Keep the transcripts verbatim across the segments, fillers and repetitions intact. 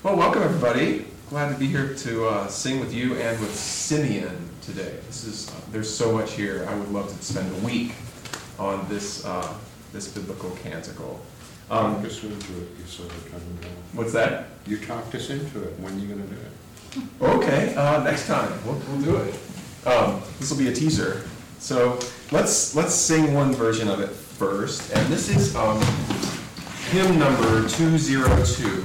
Well, welcome everybody. Glad to be here to uh, sing with you and with Simeon today. This is uh, there's so much here. I would love to spend a week on this uh, this biblical canticle. Um, Talk us into it, you sort of coming down. what's that? You talked us into it. When are you going to do it? Okay, uh, next time we'll, we'll do it. Um, this will be a teaser. So let's let's sing one version of it first, and this is um, hymn number two zero two.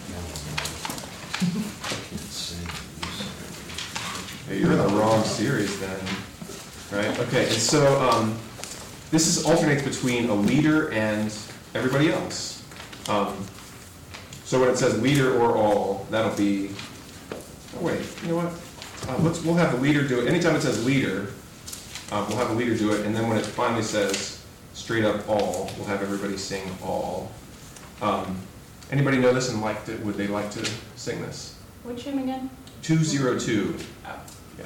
Hey, you're in the wrong series then, right? Okay, and so um, this is alternates between a leader and everybody else. Um, so when it says leader or all, that'll be. Oh wait, you know what? Uh, let's we'll have the leader do it. Anytime it says leader, um, we'll have the leader do it, and then when it finally says straight up all, we'll have everybody sing all. Um, anybody know this and liked it? Would they like to sing this? Which hymn again? Two zero two. Yeah.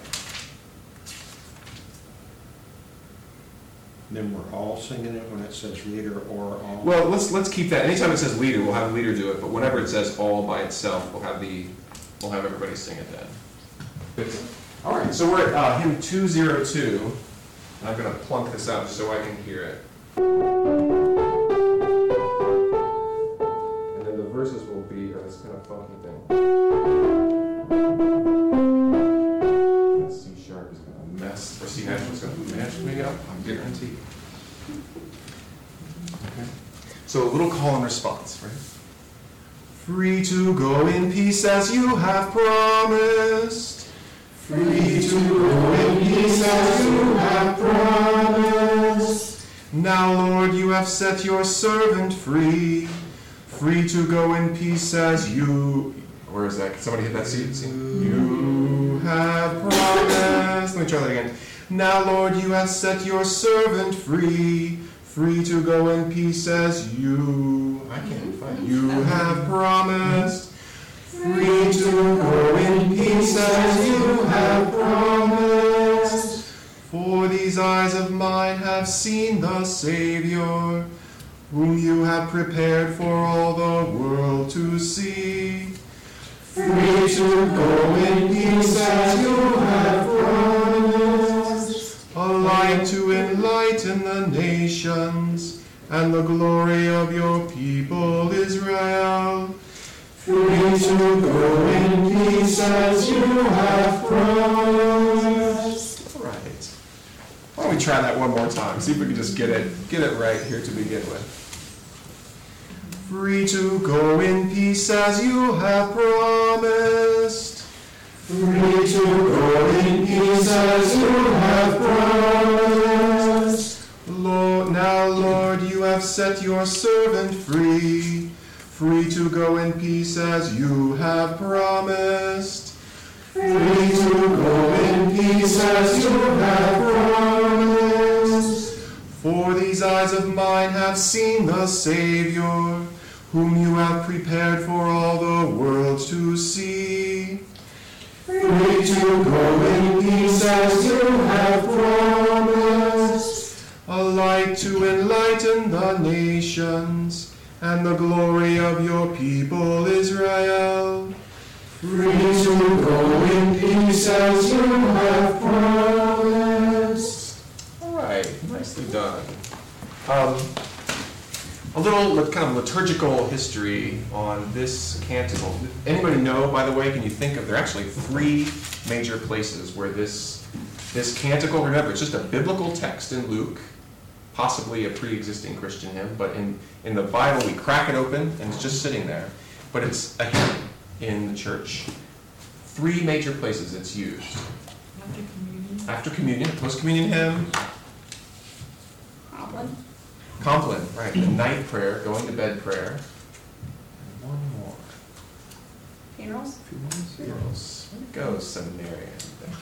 Then we're all singing it when it says leader or all? Well, let's let's keep that. Anytime it says leader, we'll have the leader do it. But whenever it says all by itself, we'll have the we'll have everybody sing it then. Good. All right. So we're at uh, hymn two zero two. I'm going to plunk this out so I can hear it. And then the verses will be uh, this kind of funky thing. C sharp is going to mess, or C natural is going to mess me up. I'm guaranteed. Okay. So a little call and response, right? Free to go in peace as you have promised. Free to go in peace as you have promised. Now, Lord, you have set your servant free. Free to go in peace as you... Where is that? Can somebody hit that seat? You have promised. Let me try that again. Now, Lord, you have set your servant free. Free to go in peace as you... I can't find it. You have promised. Free to go in peace as you have promised. For these eyes of mine have seen the Savior, whom you have prepared for all the world to see. Free to go in peace as you have promised. A light to enlighten the nations, and the glory of your people Israel. Free to go in peace as you have promised. All right. Why don't we try that one more time? See if we can just get it, get it right here to begin with. Free to go in peace as you have promised. Free to go in peace as you have promised. Lord, now, Lord, you have set your servant free. Free to go in peace as you have promised. Free to go in peace as you have promised. For these eyes of mine have seen the Savior, whom you have prepared for all the world to see. Free to go in peace as you have promised. A light to enlighten the nations, and the glory of your people Israel. Free to go in peace as you have promised. All right, nicely done. Um, a little kind of liturgical history on this canticle. Anybody know, by the way, can you think of, there are actually three major places where this, this canticle, remember, it's just a biblical text in Luke, possibly a pre-existing Christian hymn, but in, in the Bible we crack it open and it's just sitting there. But it's a hymn in the church. Three major places it's used. After communion. After communion, post-communion hymn. Compline. Compline, right. The night prayer, going to bed prayer. And one more. Funerals. Funerals. There you go, seminarian.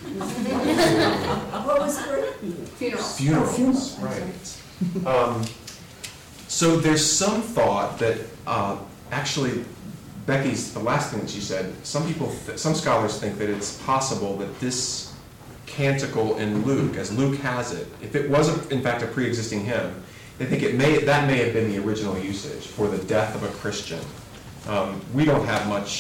What was it? Funerals. Funerals, right. Um, so there's some thought that uh, actually, Becky's, the last thing that she said, some people, th- some scholars think that it's possible that this canticle in Luke, as Luke has it, if it was a, in fact a pre-existing hymn, they think it may that may have been the original usage for the death of a Christian. Um, we don't have much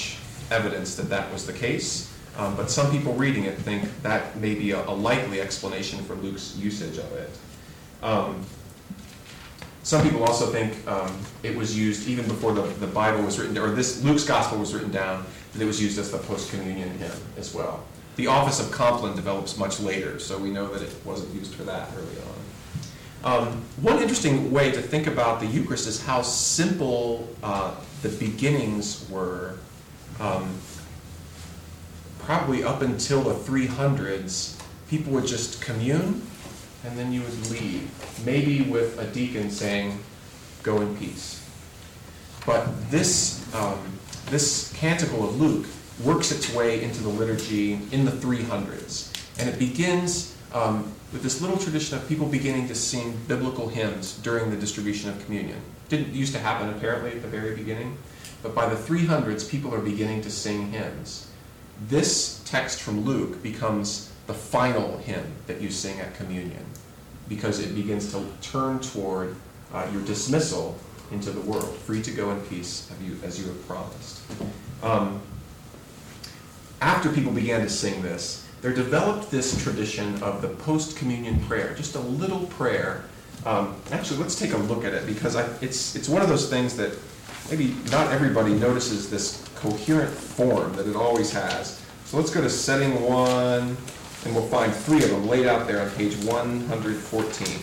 evidence that that was the case, um, but some people reading it think that may be a, a likely explanation for Luke's usage of it. Um, some people also think um, it was used even before the, the Bible was written, or this Luke's gospel was written down, that it was used as the post-communion hymn as well. The office of Compline develops much later, so we know that it wasn't used for that early on. Um, one interesting way to think about the Eucharist is how simple uh, the beginnings were. Um, probably up until the three hundreds, people would just commune, and then you would leave, maybe with a deacon saying, "Go in peace." But this, um, this canticle of Luke works its way into the liturgy in the three hundreds, and it begins um, with this little tradition of people beginning to sing biblical hymns during the distribution of communion. Didn't used to happen apparently at the very beginning, but by the three hundreds, people are beginning to sing hymns. This text from Luke becomes the final hymn that you sing at communion, because it begins to turn toward uh, your dismissal into the world, free to go in peace have you, as you have promised. Um, after people began to sing this, there developed this tradition of the post-communion prayer, just a little prayer. Um, actually, let's take a look at it, because I, it's, it's one of those things that maybe not everybody notices this coherent form that it always has. So let's go to setting one, and we'll find three of them laid out there on page one hundred fourteen.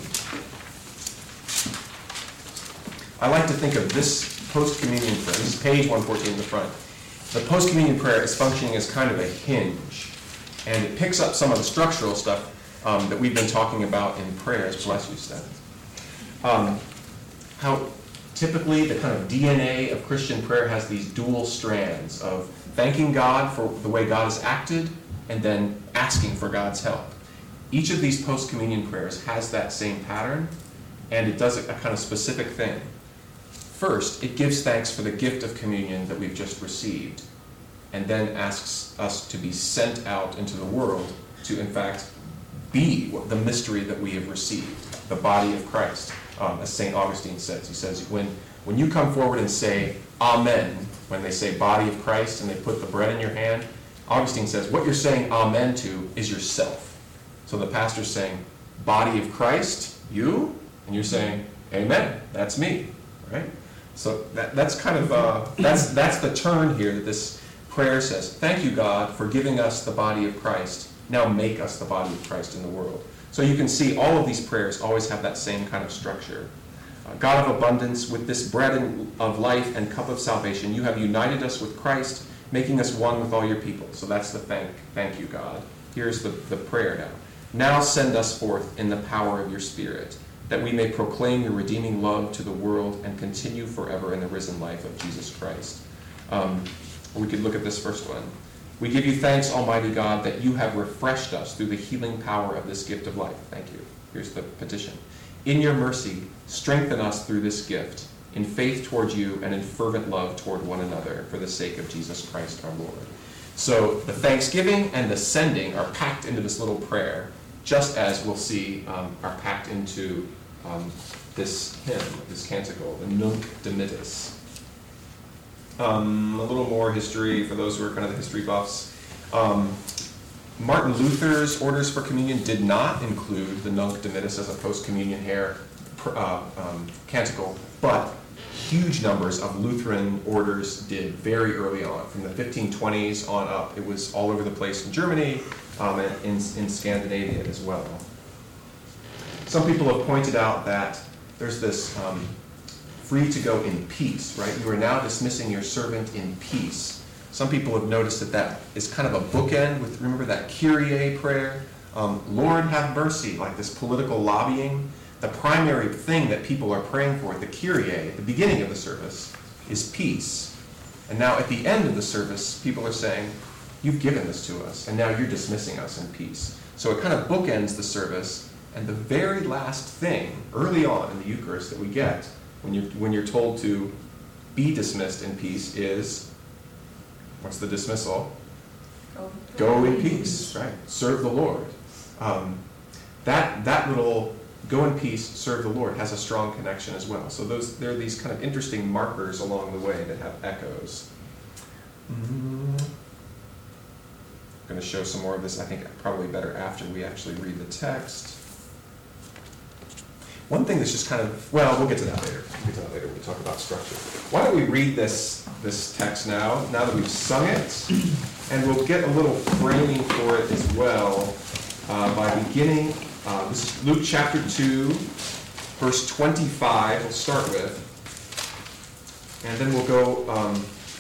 I like to think of this post-communion prayer, this is page one fourteen in the front. The post-communion prayer is functioning as kind of a hinge, and it picks up some of the structural stuff um, that we've been talking about in prayers. Bless you, Steph. Um, how typically the kind of D N A of Christian prayer has these dual strands of thanking God for the way God has acted and then asking for God's help. Each of these post-communion prayers has that same pattern, and it does a, a kind of specific thing. First, it gives thanks for the gift of communion that we've just received, and then asks us to be sent out into the world to, in fact, be the mystery that we have received, the body of Christ. Um, as Saint Augustine says, he says, when, when you come forward and say, Amen, when they say body of Christ and they put the bread in your hand, Augustine says, what you're saying Amen to is yourself. So the pastor's saying, body of Christ, you? And you're saying, Amen, that's me, right? So that, that's kind of, uh, that's, that's the turn here that this prayer says. Thank you, God, for giving us the body of Christ. Now make us the body of Christ in the world. So you can see all of these prayers always have that same kind of structure. Uh, God of abundance, with this bread and, of life and cup of salvation, you have united us with Christ, making us one with all your people. So that's the thank, thank you, God. Here's the, the prayer now. Now send us forth in the power of your Spirit, that we may proclaim your redeeming love to the world and continue forever in the risen life of Jesus Christ. Um, we could look at this first one. We give you thanks, Almighty God, that you have refreshed us through the healing power of this gift of life. Thank you. Here's the petition. In your mercy, strengthen us through this gift, in faith toward you and in fervent love toward one another, for the sake of Jesus Christ our Lord. So the thanksgiving and the sending are packed into this little prayer, just as we'll see um, are packed into um, this hymn, this canticle, the Nunc Dimittis. Um, a little more history for those who are kind of the history buffs. Um, Martin Luther's Orders for Communion did not include the Nunc Dimittis as a post-communion hair, uh, um, canticle, but huge numbers of Lutheran orders did very early on. From the fifteen twenties on up, it was all over the place in Germany um, and in, in Scandinavia as well. Some people have pointed out that there's this um, free to go in peace, right? You are now dismissing your servant in peace. Some people have noticed that that is kind of a bookend with, remember that Kyrie prayer? Um, Lord have mercy, like this political lobbying. The primary thing that people are praying for at the Kyrie, at the beginning of the service, is peace. And now at the end of the service, people are saying, you've given this to us, and now you're dismissing us in peace. So it kind of bookends the service, and the very last thing, early on in the Eucharist that we get, when you're, when you're told to be dismissed in peace is, what's the dismissal? Go, Go in peace, right? Serve the Lord. Um, that, that little go in peace, serve the Lord has a strong connection as well. So those there are these kind of interesting markers along the way that have echoes. I'm going to show some more of this, I think probably better after we actually read the text. One thing that's just kind of, well, we'll get to that later. We'll get to that later when we talk about structure. Why don't we read this, this text now, now that we've sung it, and we'll get a little framing for it as well uh, by beginning, uh, this is Luke chapter two, verse twenty-five, we'll start with, and then we'll go, um,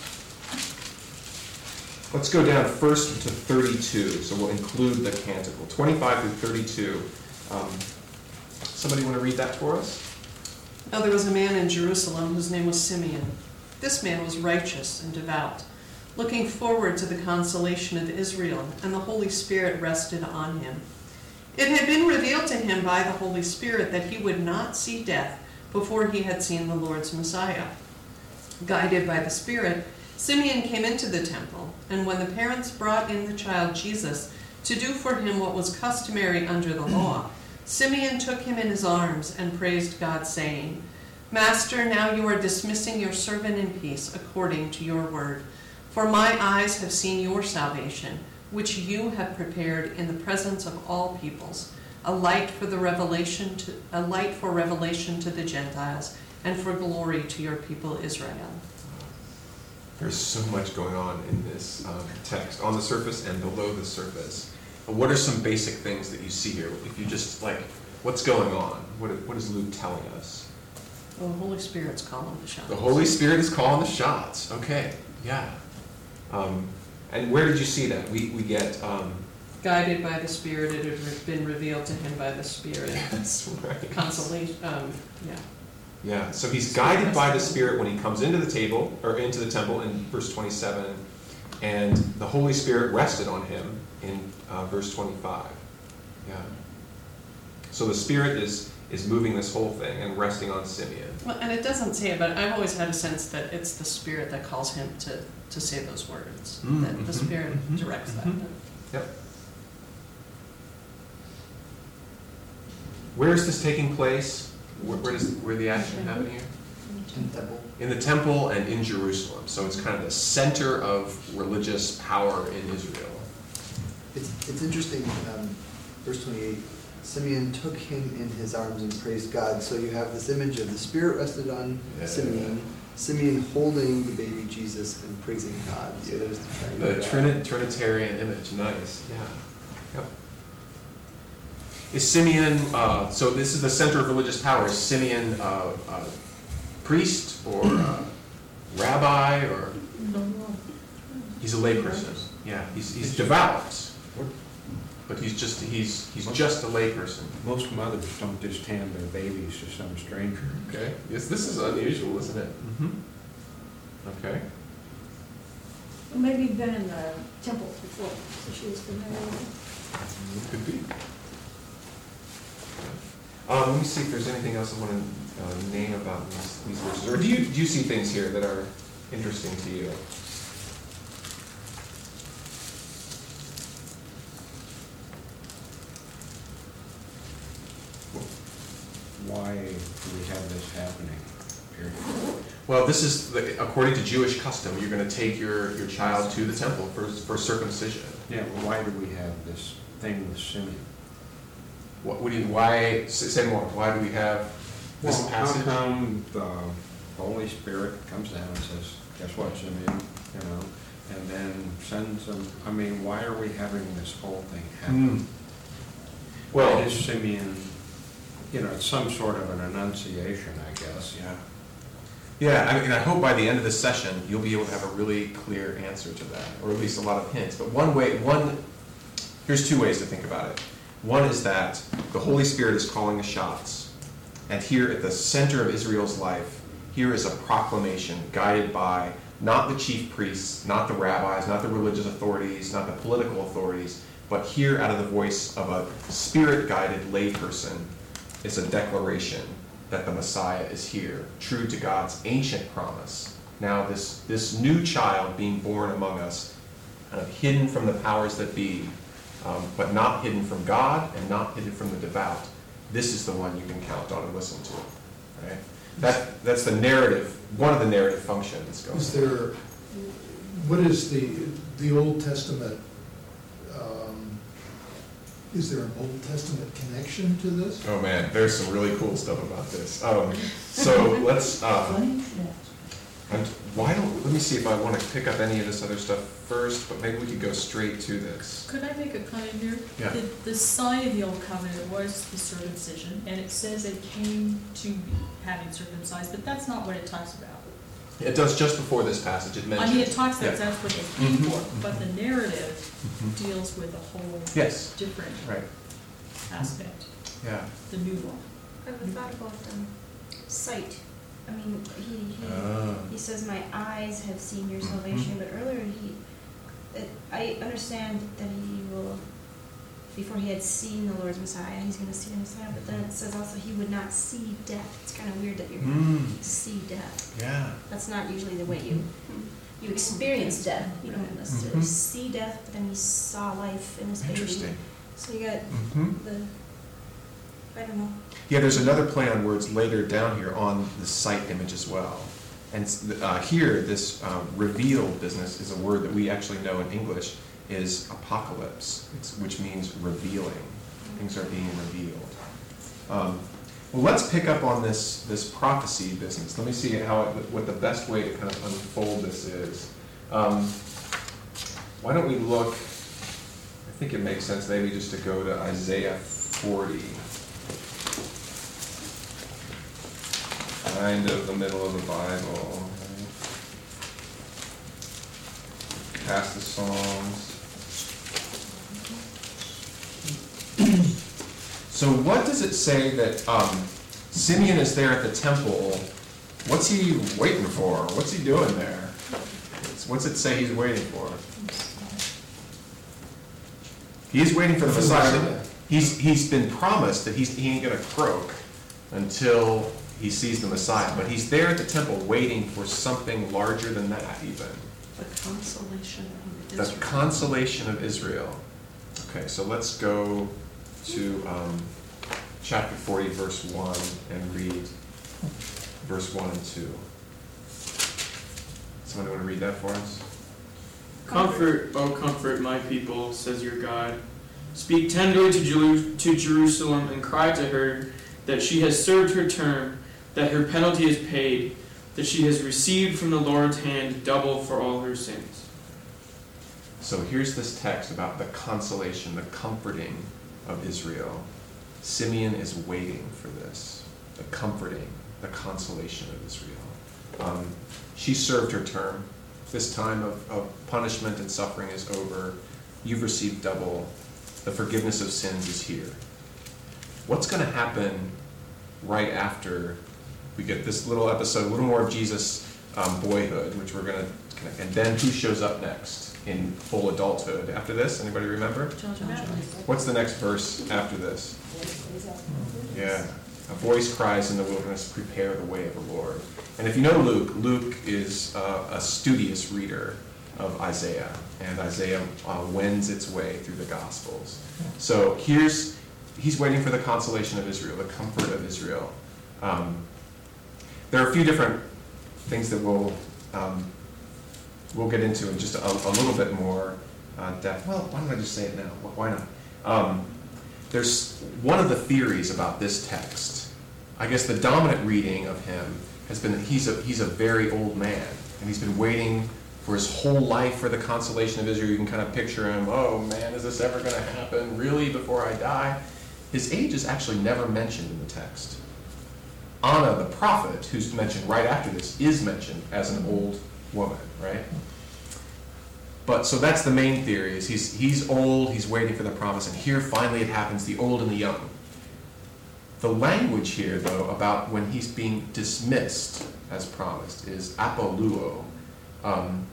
let's go down first to thirty-two, so we'll include the canticle, twenty-five through thirty-two. Um, somebody want to read that for us? Now there was a man in Jerusalem whose name was Simeon. This man was righteous and devout, looking forward to the consolation of Israel, and the Holy Spirit rested on him. It had been revealed to him by the Holy Spirit that he would not see death before he had seen the Lord's Messiah. Guided by the Spirit, Simeon came into the temple, and when the parents brought in the child Jesus to do for him what was customary under the law, Simeon took him in his arms and praised God, saying, Master, now you are dismissing your servant in peace according to your word. For my eyes have seen your salvation, which you have prepared in the presence of all peoples, a light for the revelation to, a light for revelation to the Gentiles, and for glory to your people Israel. There's so much going on in this um, text, on the surface and below the surface. But what are some basic things that you see here? If you just, like, what's going on? What, what is Luke telling us? Well, the Holy Spirit's calling the shots. The Holy Spirit is calling the shots. Okay, yeah. Um, and where did you see that? We, we get... Um, Guided by the Spirit, it had been revealed to him by the Spirit. That's right. Consolation, um, yeah. Yeah, so he's guided by the Spirit when he comes into the table, or into the temple in verse twenty-seven, and the Holy Spirit rested on him in uh, verse twenty-five. Yeah. So the Spirit is is moving this whole thing and resting on Simeon. Well, and it doesn't say it, but I've always had a sense that it's the Spirit that calls him to, to say those words. Mm, that the mhm, Spirit mhm, directs mhm. that. Yep. Where is this taking place? Where, where does where the action happen here? In the temple. In the temple and in Jerusalem. So it's kind of the center of religious power in Israel. It's, it's interesting, um, verse twenty-eight, Simeon took him in his arms and praised God. So you have this image of the Spirit rested on Yeah. Simeon, Simeon holding the baby Jesus and praising God. So there's the, The Trini- Trinitarian image. Nice. Yeah. Yep. Is Simeon, uh, so this is the center of religious power. Is Simeon uh, uh, priest or uh, rabbi or? He's a layperson. Yeah, he's, he's devout. But he's just, he's, he's just a layperson. Most mothers don't just hand their babies to some stranger. Okay. Yes, this is unusual, isn't it? Mm-hmm. Okay. Well, maybe you've been in the temple before, so she was familiar with Could be. Um, let me see if there's anything else I want to uh, name about these, these verses. Or do you, do you see things here that are interesting to you? Why do we have this happening? Period. Well, this is, the, according to Jewish custom, you're going to take your, your child to the temple for, for circumcision. Yeah, well, why do we have this thing with Simeon? What, what do you, why, say say more, why do we have this Well, how passage? come the Holy Spirit comes down and says, guess what, Simeon, you know, and then sends them, I mean, why are we having this whole thing happen? Hmm. Why Well, is Simeon, you know, it's some sort of an annunciation, I guess. yeah. Yeah, I mean, I hope by the end of this session, you'll be able to have a really clear answer to that, or at least a lot of hints. But one way, one, here's two ways to think about it. One is that the Holy Spirit is calling the shots, and here at the center of Israel's life, here is a proclamation guided by not the chief priests, not the rabbis, not the religious authorities, not the political authorities, but here out of the voice of a spirit-guided layperson is a declaration that the Messiah is here, true to God's ancient promise. Now this, this new child being born among us, kind of hidden from the powers that be, um, but not hidden from God and not hidden from the devout. This is the one you can count on and listen to. Right? That, that's the narrative, one of the narrative functions going Is there, what is the, the Old Testament, um, is there an Old Testament connection to this? Oh man, there's some really cool stuff about this. Um, so let's, uh, and why don't, let me see if I want to pick up any of this other stuff first, but maybe we could go straight to this. Could I make a comment here? Yeah. The, the sign of the old covenant was the circumcision, and it says it came to be having circumcised, but that's not what it talks about. It does just before this passage, it I mentions. mean, it talks Yeah. that that's what it came Mhm, for, mhm. but the narrative Mhm. deals with a whole Yes. different Right, aspect, yeah. the new one. I have a thought about um, sight. I mean, he, he, Ah. he says, my eyes have seen your Mhm. salvation, but earlier he, it, I understand that he will, before he had seen the Lord's Messiah, he's going to see the Messiah, but then it says also he would not see death. It's kind of weird that you're going Mm, to see death. yeah. That's not usually the way you, you experience death. You don't necessarily Mhm. see death, but then he saw life in his baby. Interesting. So you got hmm the, I don't know. Yeah, there's another play on words later down here on the sight image as well. And uh, here, this um, reveal business is a word that we actually know in English is apocalypse, it's, which means revealing. Things are being revealed. Um, well, let's pick up on this, this prophecy business. Let me see how it, what the best way to kind of unfold this is. Um, why don't we look, I think it makes sense maybe just to go to Isaiah forty. Kind of the middle of the Bible, right? Past the Psalms. So what does it say that um, Simeon is there at the temple? What's he waiting for? What's he doing there? What's it say he's waiting for? He's waiting for the Messiah. He's, he's been promised that he's, he ain't gonna croak until he sees the Messiah, but he's there at the temple waiting for something larger than that even. The consolation of The Israel. consolation of Israel. Okay, so let's go to um, chapter forty, verse one, and read verse one and two. Somebody want to read that for us? Comfort, O comfort my people, says your God. Speak tenderly to, Jeru- to Jerusalem and cry to her that she has served her term, that her penalty is paid, that she has received from the Lord's hand double for all her sins. So here's this text about the consolation, the comforting of Israel. Simeon is waiting for this, the comforting, the consolation of Israel. Um, she served her term. This time of, of punishment and suffering is over. You've received double. The forgiveness of sins is here. What's going to happen right after we get this little episode, a little more of Jesus' um, boyhood, which we're going to connect, and then who shows up next in full adulthood after this? Anybody remember? John the Baptist. What's the next verse after this? Yeah. A voice cries in the wilderness, prepare the way of the Lord. And if you know Luke, Luke is uh, a studious reader of Isaiah, and Isaiah uh, wends its way through the Gospels. So here's, he's waiting for the consolation of Israel, the comfort of Israel. Um, there are a few different things that we'll, um, we'll get into in just a, a little bit more uh, depth. Well, why don't I just say it now? Why not? Um, there's one of the theories about this text. I guess the dominant reading of him has been that he's a, he's a very old man, and he's been waiting for his whole life for the consolation of Israel. You can kind of picture him, oh man, is this ever going to happen? Really, before I die? His age is actually never mentioned in the text. Anna, the prophet, who's mentioned right after this, is mentioned as an old woman, right? But so that's the main theory, is he's, he's old, he's waiting for the promise, and here finally it happens, the old and the young. The language here, though, about when he's being dismissed as promised is apoluo. Um,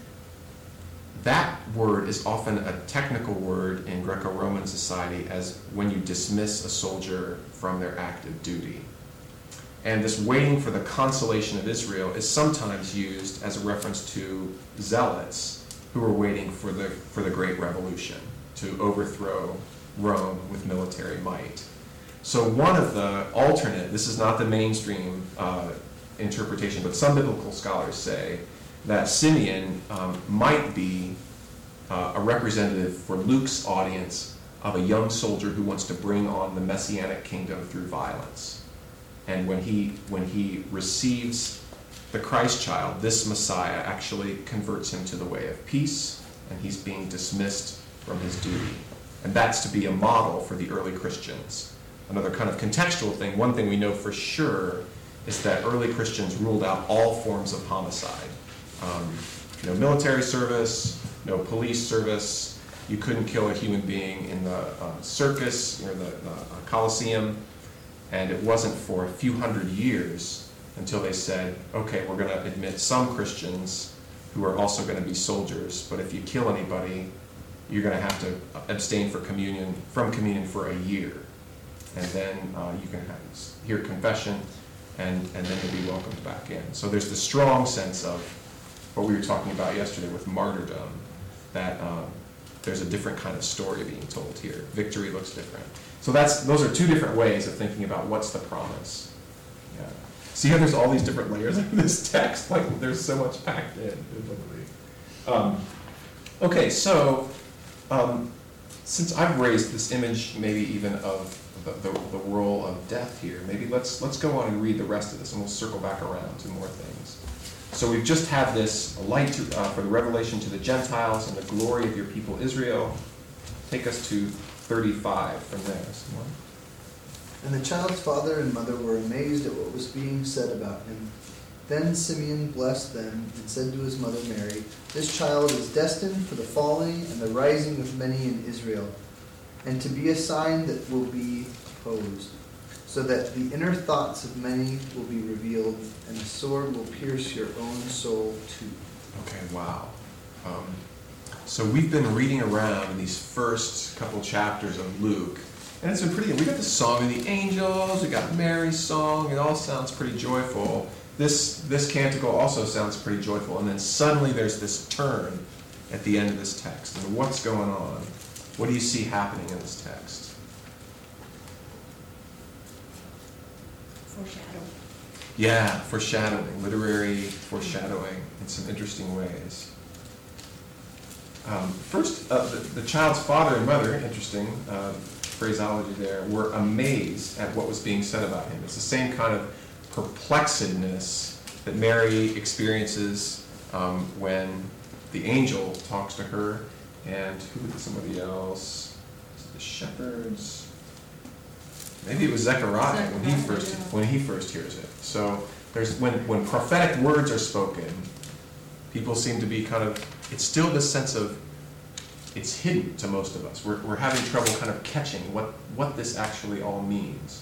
that word is often a technical word in Greco-Roman society as when you dismiss a soldier from their active duty. And this waiting for the consolation of Israel is sometimes used as a reference to zealots who were waiting for the, for the Great Revolution to overthrow Rome with military might. So one of the alternate, this is not the mainstream uh, interpretation, but some biblical scholars say that Simeon um, might be uh, a representative for Luke's audience of a young soldier who wants to bring on the messianic kingdom through violence. And when he, when he receives the Christ child, this Messiah actually converts him to the way of peace, and he's being dismissed from his duty. And that's to be a model for the early Christians. Another kind of contextual thing, one thing we know for sure is that early Christians ruled out all forms of homicide. Um, no military service, no police service. You couldn't kill a human being in the uh, circus or the, the uh, Colosseum. And it wasn't for a few hundred years until they said, okay, we're going to admit some Christians who are also going to be soldiers, but if you kill anybody, you're going to have to abstain for communion, from communion for a year. And then uh, you can have, hear confession, and, and then you'll be welcomed back in. So there's the strong sense of what we were talking about yesterday with martyrdom, that um, there's a different kind of story being told here. Victory looks different. So that's those are two different ways of thinking about what's the promise. Yeah. See how there's all these different layers in this text? Like there's so much packed in biblically. Um, okay, so um, since I've raised this image, maybe even of the, the, the role of death here, maybe let's let's go on and read the rest of this, and we'll circle back around to more things. So we've just had this light to, uh, for the revelation to the Gentiles and the glory of your people Israel. Take us to thirty-five from there. Someone? And the child's father and mother were amazed at what was being said about him. Then Simeon blessed them and said to his mother Mary, "This child is destined for the falling and the rising of many in Israel, and to be a sign that will be opposed, so that the inner thoughts of many will be revealed, and a sword will pierce your own soul too." Okay, wow. Um, so we've been reading around in these first couple chapters of Luke, and it's been pretty, we got the Song of the Angels, we got Mary's song, it all sounds pretty joyful. This, this canticle also sounds pretty joyful, and then suddenly there's this turn at the end of this text. And what's going on? What do you see happening in this text? Foreshadowing. Yeah, foreshadowing, literary foreshadowing in some interesting ways. Um, first, uh, the, the child's father and mother, interesting uh, phraseology there, were amazed at what was being said about him. It's the same kind of perplexedness that Mary experiences um, when the angel talks to her, and who was somebody else? The shepherds. Maybe it was Zechariah when he first when he first hears it. So there's when when prophetic words are spoken, people seem to be kind of. It's still this sense of it's hidden to most of us. We're we're having trouble kind of catching what what this actually all means.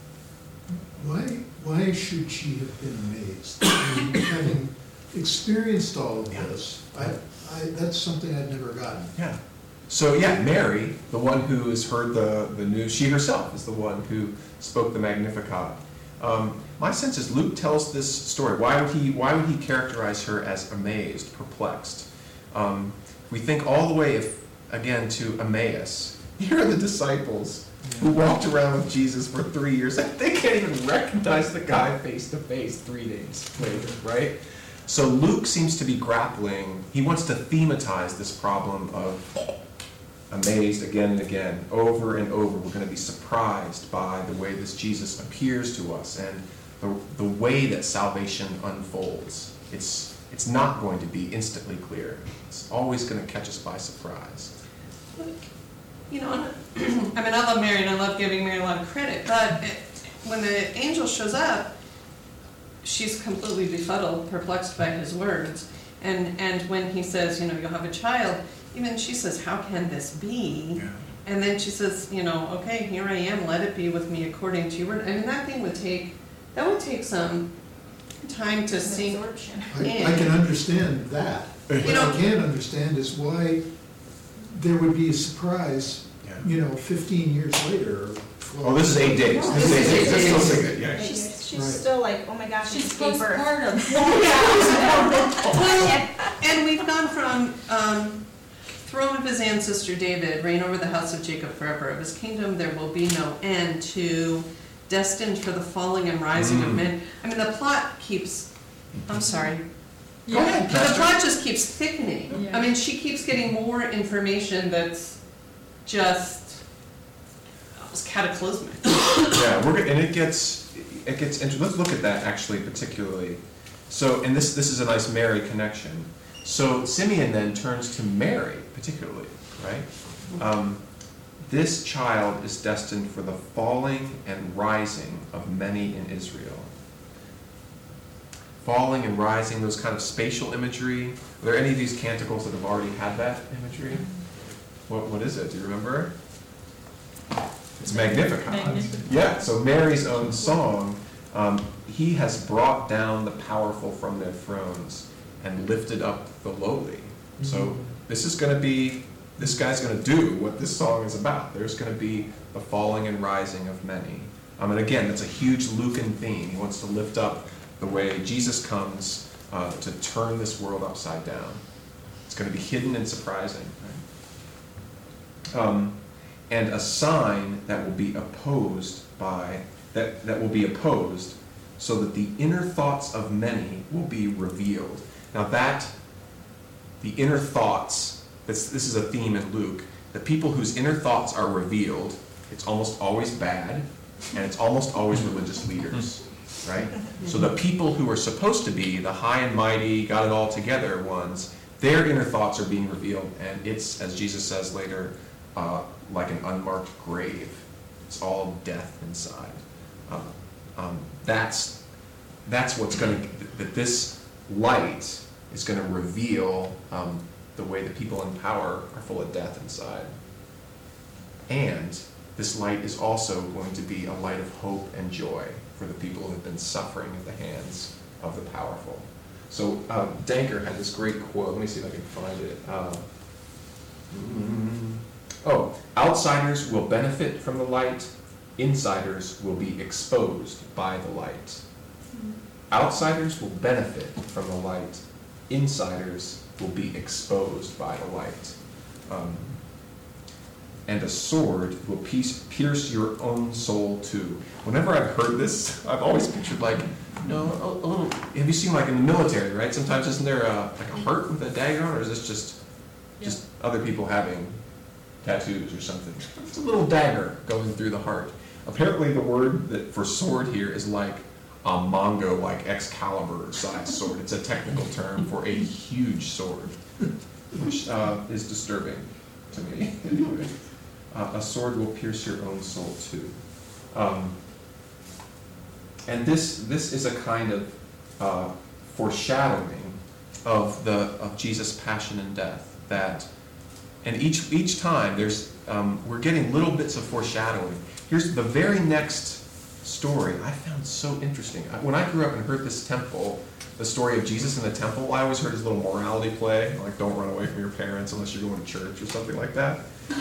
Why, why should she have been amazed? I mean, having experienced all of this, I, I, that's something I'd never gotten. Yeah. So yeah, Mary, the one who has heard the, the news, she herself is the one who spoke the Magnificat. Um, my sense is Luke tells this story. Why would he, why would he characterize her as amazed, perplexed? Um, we think all the way, if, again, to Emmaus. Here are the disciples who walked around with Jesus for three years. They can't even recognize the guy face to face three days later, right? So Luke seems to be grappling, he wants to thematize this problem of amazed again and again, over and over. We're going to be surprised by the way this Jesus appears to us and the, the way that salvation unfolds. It's, it's not going to be instantly clear. It's always going to catch us by surprise. You know, I mean, I love Mary and I love giving Mary a lot of credit, but it, when the angel shows up, she's completely befuddled, perplexed by his words. And and when he says, you know, you'll have a child, even she says, how can this be? Yeah. And then she says, you know, okay, here I am, let it be with me according to your word. I mean, that thing would take, that would take some time to sink I, in. I can understand that. What You know, I can't understand is why there would be a surprise, Yeah. you know, fifteen years later. Or Oh, this is eight days. No, This is this eight is days. eight That's still days. pretty good, yeah. She's, she's Right. still like, oh my gosh, she She's just gave birth. postpartum. Well, and we've gone from um, throne of his ancestor David, reign over the house of Jacob forever. Of his kingdom there will be no end, to destined for the falling and rising Mm. of men. I mean, the plot keeps, I'm sorry, Go ahead, The Pastor. plot just keeps thickening. Yeah. I mean, she keeps getting more information that's just almost cataclysmic. Yeah, we're, go- and it gets, it gets, inter- let's look at that actually particularly. So, and this, this is a nice Mary connection. So Simeon then turns to Mary particularly, right? Um, this child is destined for the falling and rising of many in Israel. Falling and rising, those kind of spatial imagery. Are there any of these canticles that have already had that imagery? What, what is it? Do you remember? It's Magnificat. Magnificat. Yeah, so Mary's own song, um, he has brought down the powerful from their thrones and lifted up the lowly. So this is going to be, this guy's going to do what this song is about. There's going to be the falling and rising of many. Um, and again, that's a huge Lucan theme. He wants to lift up the way Jesus comes uh, to turn this world upside down. It's going to be hidden and surprising. Right? Um, and a sign that will be opposed by, that, that will be opposed so that the inner thoughts of many will be revealed. Now that, the inner thoughts, this, this is a theme in Luke, the people whose inner thoughts are revealed, it's almost always bad, and it's almost always religious leaders. Right? So the people who are supposed to be the high and mighty, got it all together ones, their inner thoughts are being revealed, and it's, as Jesus says later, uh, like an unmarked grave. It's all death inside. Um, um, that's that's what's going to, that this light is going to reveal um, the way the people in power are full of death inside. And this light is also going to be a light of hope and joy for the people who have been suffering at the hands of the powerful. So um, Danker had this great quote. Let me see if I can find it. Uh, mm, oh, outsiders will benefit from the light. Insiders will be exposed by the light. Outsiders will benefit from the light. Insiders will be exposed by the light. Um, and a sword will piece, pierce your own soul too. Whenever I've heard this, I've always pictured like, you know, a, a little, have you seen like in the military, right? Sometimes isn't there a, like a heart with a dagger on, or is this just, just other people having tattoos or something? It's a little dagger going through the heart. Apparently the word that for sword here is like a Mongo, like Excalibur size sword. It's a technical term for a huge sword, which uh, is disturbing to me. Anyway, uh, a sword will pierce your own soul too. Um, and this this is a kind of uh, foreshadowing of the of Jesus' passion and death. That, and each each time there's um, we're getting little bits of foreshadowing. Here's the very next story I found so interesting. When I grew up and heard this temple, the story of Jesus in the temple, I always heard his little morality play, like don't run away from your parents unless you're going to church or something like that.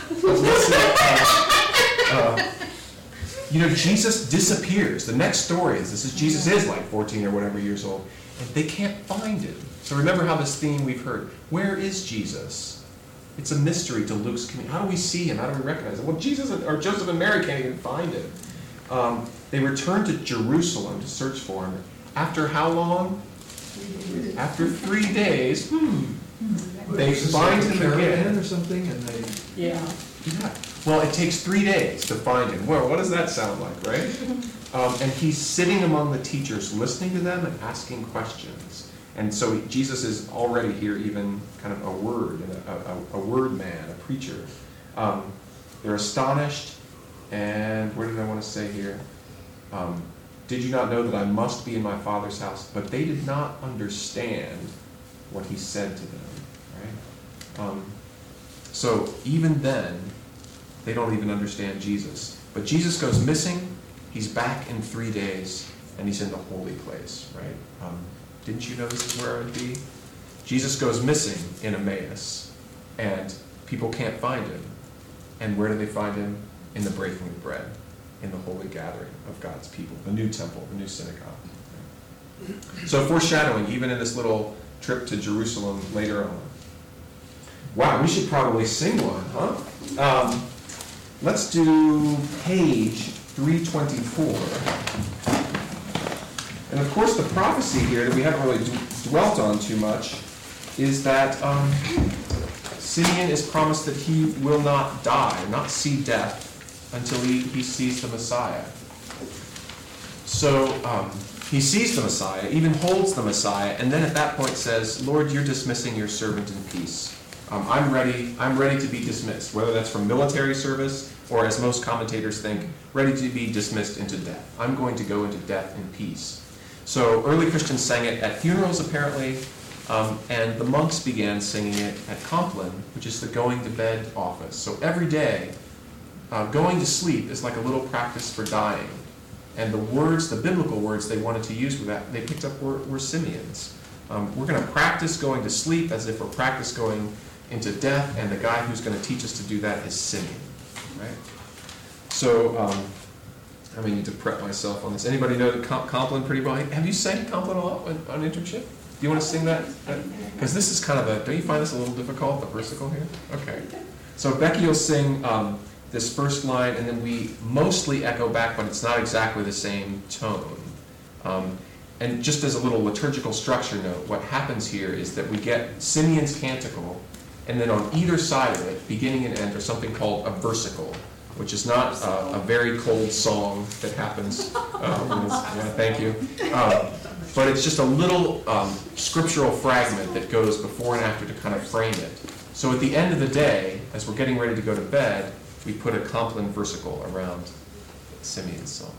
uh, uh, you know, Jesus disappears. The next story is, this is Jesus is like fourteen or whatever years old, and they can't find him. So remember how this theme we've heard, where is Jesus? It's a mystery to Luke's community. How do we see him? How do we recognize him? Well, Jesus or Joseph and Mary can't even find him. Um, they return to Jerusalem to search for him. After how long? After three days, hmm, they Is this find like a him caravan again. or something, and they, Yeah. Yeah. Well, it takes three days to find him. Well, what does that sound like, right? Um, and he's sitting among the teachers, listening to them and asking questions. And so he, Jesus is already here, even kind of a word, a, a, a word man, a preacher. Um, they're astonished, and what did I want to say here? Um, did you not know that I must be in my Father's house? But they did not understand what he said to them, right? Um, so even then, they don't even understand Jesus. But Jesus goes missing, he's back in three days, and he's in the holy place, right? Um, didn't you know this is where I would be? Jesus goes missing in Emmaus, and people can't find him. And where do they find him? In the breaking of bread, in the holy gathering of God's people, the new temple, the new synagogue. So foreshadowing, even in this little trip to Jerusalem later on. Wow, we should probably sing one, huh? Um, let's do page three twenty-four. And of course, the prophecy here that we haven't really d- dwelt on too much is that um, Simeon is promised that he will not die, not see death, until he, he sees the Messiah. So um, he sees the Messiah, even holds the Messiah, and then at that point says, Lord, you're dismissing your servant in peace. Um, I'm ready, I'm ready to be dismissed, whether that's from military service or, as most commentators think, ready to be dismissed into death. I'm going to go into death in peace. So early Christians sang it at funerals, apparently, um, and the monks began singing it at Compline, which is the going to bed office. So every day, uh, going to sleep is like a little practice for dying. And the words, the biblical words they wanted to use with that, they picked up were, were Simeon's. Um, we're going to practice going to sleep as if we're practice going into death, and the guy who's going to teach us to do that is Simeon, right? So, um, I may need to prep myself on this. Anybody know the Com- Compline pretty well? Have you sang Compline a lot on, on internship? Do you want to sing that? Because this is kind of a, don't you find this a little difficult, the versicle here? Okay. So Becky will sing um, this first line, and then we mostly echo back, but it's not exactly the same tone. Um, and just as a little liturgical structure note, what happens here is that we get Simeon's canticle, and then on either side of it, beginning and end, are something called a versicle, which is not uh, a very cold song that happens. Uh, when it's, yeah, thank you. Um, but it's just a little um, scriptural fragment that goes before and after to kind of frame it. So at the end of the day, as we're getting ready to go to bed, we put a Compline versicle around Simeon's song.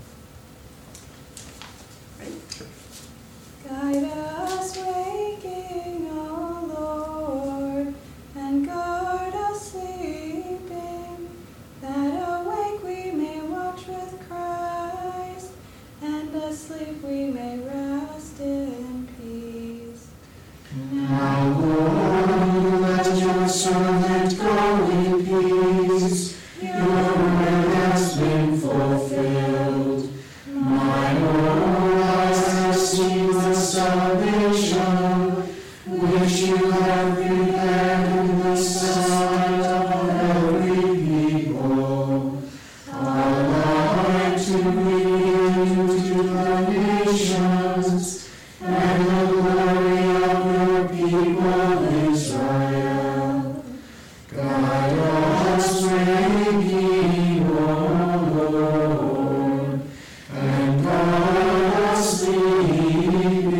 Sure. Guide us waking, O Lord, and guard us sleeping, that awake we may watch with Christ, and asleep we may rest in peace. Now, Lord, let your servant go in peace. Your word has been fulfilled. My own eyes have seen the salvation which you have prepared in the sight of every people, a light to bring to the nations, and the glory of your people Israel. Guide us, waking, O Lord, and guide us sleeping,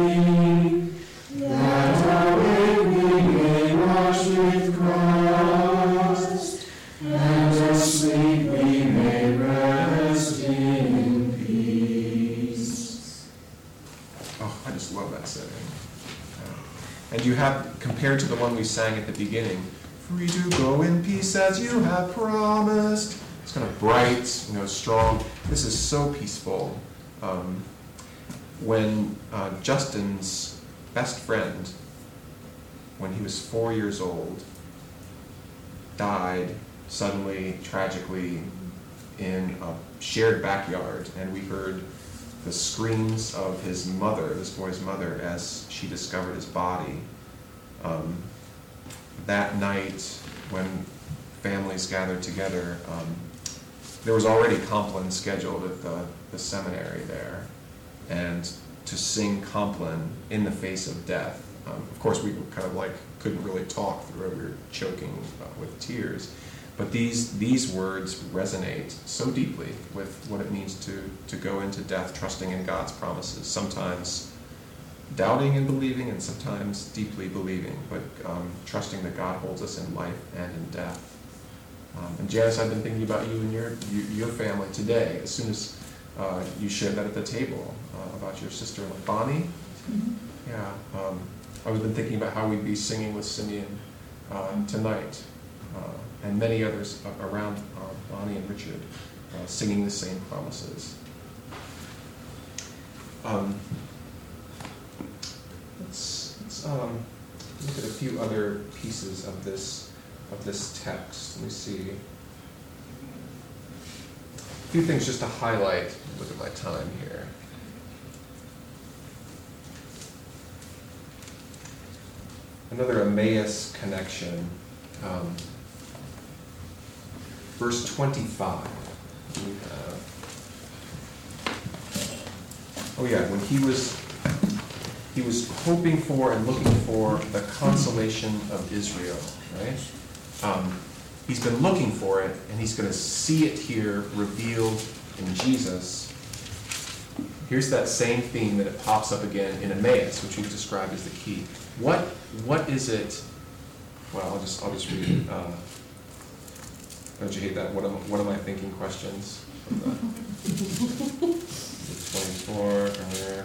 that awake we may watch with Christ, and asleep we may rest in peace. Oh, I just love that setting. Uh, And you have, compared to the one we sang at the beginning, Free to go in peace as you have promised. it's kind of bright, you know, strong. This is so peaceful. Um, when uh, Justin's best friend, when he was four years old, died suddenly, tragically, in a shared backyard, and we heard the screams of his mother, this boy's mother, as she discovered his body. Um, that night, when families gathered together, um, there was already Compline scheduled at the, the seminary there, and to sing Compline in the face of death. Um, of course, we were kind of like couldn't really talk through it; we were choking uh, with tears. But these these words resonate so deeply with what it means to to go into death, trusting in God's promises. Sometimes doubting and believing, and sometimes deeply believing, but um, trusting that God holds us in life and in death. Um, and Janice, I've been thinking about you and your you, your family today. As soon as uh, you shared that at the table uh, about your sister Bonnie, Mhm. yeah, um, I've been thinking about how we'd be singing with Simeon uh, tonight, uh, and many others around uh, Bonnie and Richard, uh, singing the same promises. Um, let's let's um, look at a few other pieces of this of this text. Let me see. A few things just to highlight. Look at my time here. Another Emmaus connection. Um, verse twenty-five. We have. Oh yeah, when he was he was hoping for and looking for the consolation of Israel, right? Um, he's been looking for it, and he's going to see it here revealed in Jesus. Here's that same theme that it pops up again in Emmaus, which we've described as the key. What what is it? Well, I'll just I'll just read it. Uh, don't you hate that? What am what am I thinking? Questions. twenty-four from there.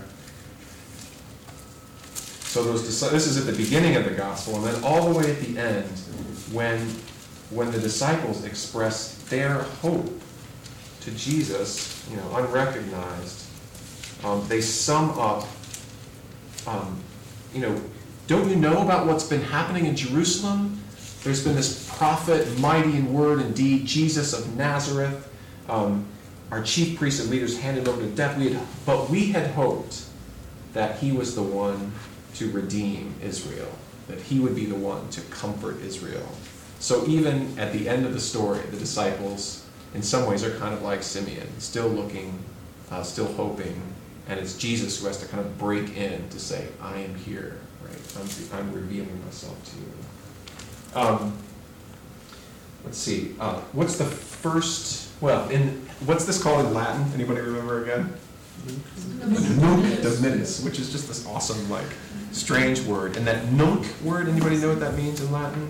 So those dis- this is at the beginning of the gospel, and then all the way at the end, when when the disciples express their hope to Jesus, you know, unrecognized. Um, they sum up, um, you know, don't you know about what's been happening in Jerusalem? There's been this prophet, mighty in word and deed, Jesus of Nazareth. Um, our chief priests and leaders handed over to death. We had, but we had hoped that he was the one to redeem Israel, that he would be the one to comfort Israel. So even at the end of the story, the disciples, in some ways, are kind of like Simeon, still looking, uh, still hoping. And it's Jesus who has to kind of break in to say, I am here, right? I'm, I'm revealing myself to you. Um, let's see. Uh, what's the first, well, in what's this called in Latin? Anybody remember again? Nunc Dimittis, which is just this awesome, like, strange word. And that nunc word, anybody know what that means in Latin?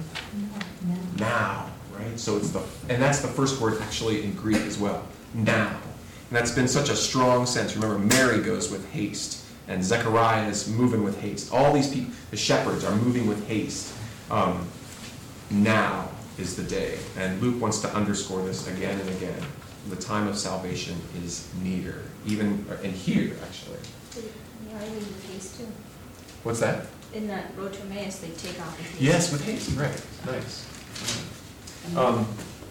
Now, right? So it's the, and that's the first word actually in Greek as well. Now. And that's been such a strong sense. Remember, Mary goes with haste, and Zechariah is moving with haste. All these people, the shepherds, are moving with haste. Um, now is the day. And Luke wants to underscore this again and again. The time of salvation is near. Even, and here, actually. Yeah, I leave with haste too. What's that? In that road to Emmaus, they take off with haste. Yes, with haste, right. Nice. Um,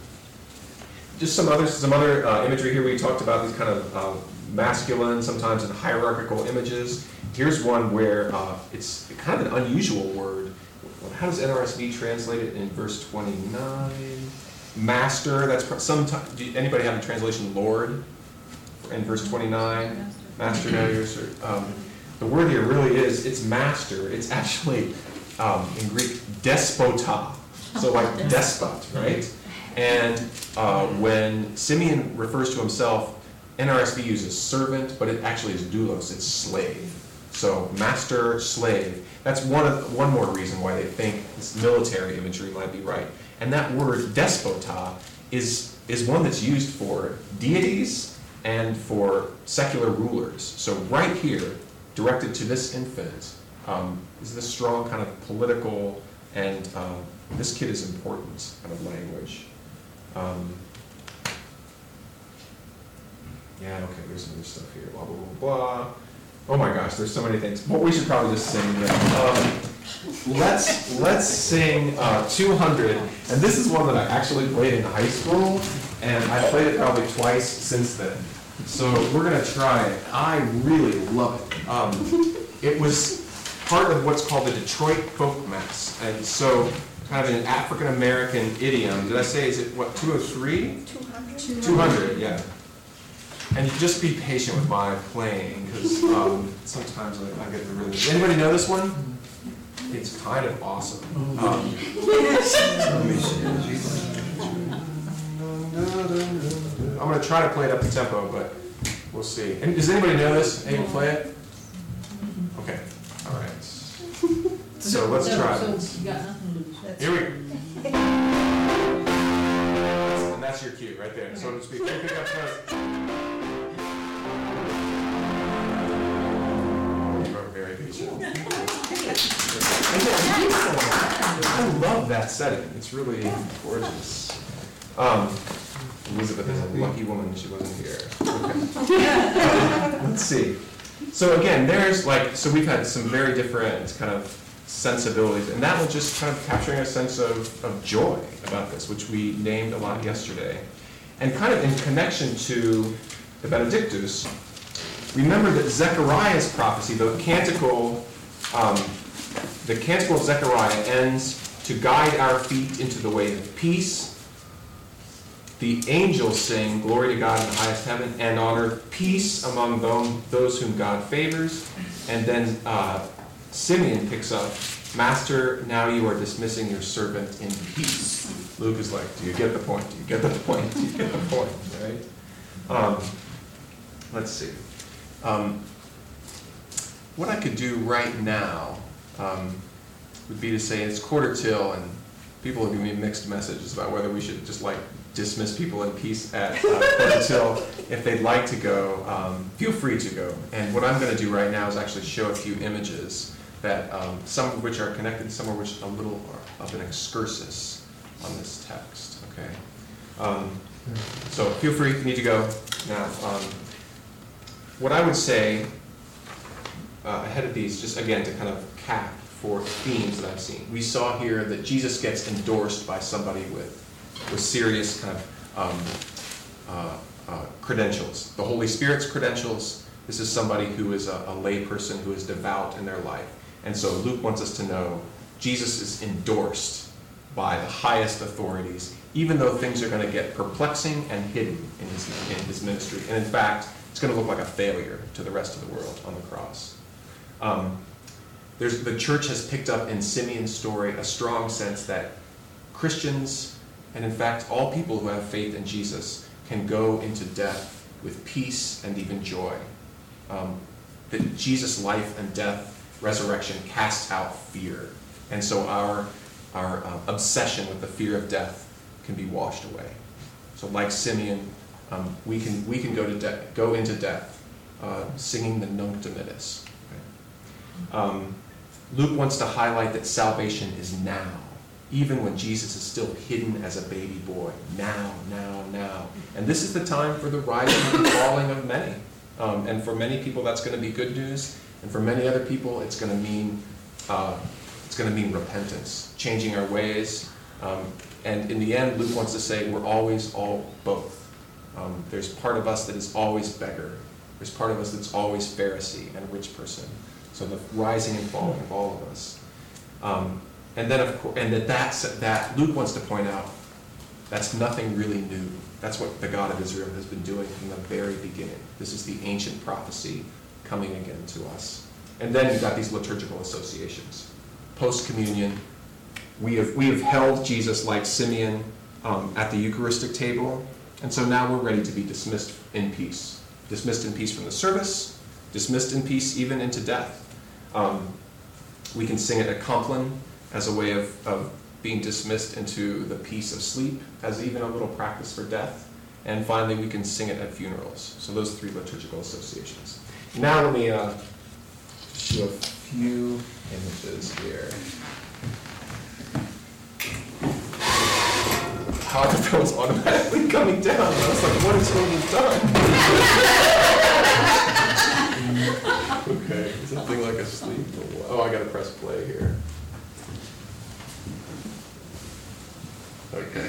Just some other some other uh, imagery here. We talked about these kind of uh, masculine, sometimes in hierarchical images. Here's one where uh, it's kind of an unusual word. How does N R S V translate it in verse twenty-nine? Master. That's pro- some. Do anybody have a translation Lord in verse twenty-nine? Master. No, yours. Um, the word here really is. It's master. It's actually um, in Greek despota. So like despot, right? And uh, when Simeon refers to himself, N R S V uses servant, but it actually is doulos, it's slave. So master, slave. That's one of one more reason why they think this military imagery might be right. And that word despota is is one that's used for deities and for secular rulers. So right here, directed to this infant, um, is this strong kind of political and uh, this kid is important kind of language. Um, yeah, okay, there's some other stuff here, blah, blah, blah, blah. Oh my gosh, there's so many things. Well, we should probably just sing. Um, let's let's sing uh, two hundred, and this is one that I actually played in high school, and I played it probably twice since then. So we're going to try it. I really love it. Um, it was part of what's called the Detroit Folk Mass, and so kind of an African-American idiom. Did I say, is it, what, two oh three? two hundred? two hundred, yeah. And just be patient with my playing, because um, sometimes I, I get the really... Anybody know this one? It's kind of awesome. Um, I'm going to try to play it up the tempo, but we'll see. And does anybody know this? Able to play it? Okay, all right. So let's try this. Here we go. And that's your cue right there, so to speak. Pick up first. You are very patient. I love that setting. It's really gorgeous. Um, Elizabeth is a lucky woman she wasn't here. Okay. Um, let's see. So again, there's like, so we've had some very different kind of sensibilities, and that was just kind of capturing a sense of, of joy about this, which we named a lot yesterday. And kind of in connection to the Benedictus, remember that Zechariah's prophecy, the canticle, um, the canticle of Zechariah ends, to guide our feet into the way of peace. The angels sing, glory to God in the highest heaven, and on earth peace among them, those whom God favors. And then uh, Simeon picks up, Master, now you are dismissing your servant in peace. Luke is like, do you get the point? Do you get the point? Do you get the point? Right? Um, let's see. Um, what I could do right now um, would be to say it's quarter till, and people have given me mixed messages about whether we should just like dismiss people in peace at uh, quarter till. If they'd like to go, um, feel free to go. And what I'm going to do right now is actually show a few images that um, some of which are connected, some of which a little of an excursus on this text. Okay. Um, so feel free if you need to go now. Um, what I would say uh, ahead of these, just again to kind of cap for themes that I've seen. We saw here that Jesus gets endorsed by somebody with, with serious kind of um, uh, uh, credentials. The Holy Spirit's credentials. This is somebody who is a, a lay person who is devout in their life. And so Luke wants us to know Jesus is endorsed by the highest authorities, even though things are going to get perplexing and hidden in his, in his ministry. And in fact, it's going to look like a failure to the rest of the world on the cross. Um, There's, the church has picked up in Simeon's story a strong sense that Christians, and in fact all people who have faith in Jesus, can go into death with peace and even joy. Um, that Jesus' life and death, resurrection, casts out fear. And so our, our uh, obsession with the fear of death can be washed away. So like Simeon, um, we can we can go to de- go into death uh, singing the Nunc Dimittis. Okay? Um, Luke wants to highlight that salvation is now, even when Jesus is still hidden as a baby boy. Now, now, now. And this is the time for the rising and falling of many. Um, and for many people, that's going to be good news. And for many other people, it's going to mean uh, it's going to mean repentance, changing our ways. Um, and in the end, Luke wants to say we're always all both. Um, there's part of us that is always beggar. There's part of us that's always Pharisee and rich person. So the rising and falling of all of us. Um, and then, of course, and that that's, that Luke wants to point out, that's nothing really new. That's what the God of Israel has been doing from the very beginning. This is the ancient prophecy coming again to us. And then you've got these liturgical associations. Post-communion, we have, we have held Jesus like Simeon um, at the Eucharistic table, and so now we're ready to be dismissed in peace. Dismissed in peace from the service, dismissed in peace even into death. Um, we can sing it at Compline as a way of, of being dismissed into the peace of sleep, as even a little practice for death. And finally, we can sing it at funerals. So those three liturgical associations. Now let me uh, show a few images here. How the film's automatically coming down. I was like, what has Holden done? Okay, something like asleep. Oh, I gotta press play here. Okay.